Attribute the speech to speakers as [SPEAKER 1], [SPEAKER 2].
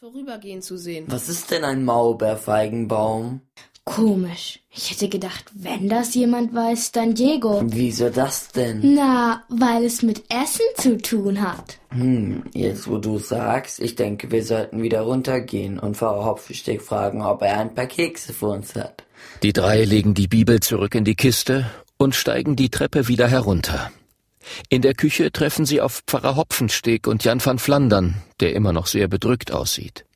[SPEAKER 1] vorübergehen zu sehen.
[SPEAKER 2] Was ist denn ein Maulbeerfeigenbaum?
[SPEAKER 3] Komisch. Ich hätte gedacht, wenn das jemand weiß, dann Diego.
[SPEAKER 2] Wieso das denn?
[SPEAKER 3] Na, weil es mit Essen zu tun hat.
[SPEAKER 2] Jetzt wo du sagst, ich denke, wir sollten wieder runtergehen und Pfarrer Hopfensteg fragen, ob er ein paar Kekse für uns hat.
[SPEAKER 4] Die drei legen die Bibel zurück in die Kiste und steigen die Treppe wieder herunter. In der Küche treffen sie auf Pfarrer Hopfensteg und Jan van Flandern, der immer noch sehr bedrückt aussieht.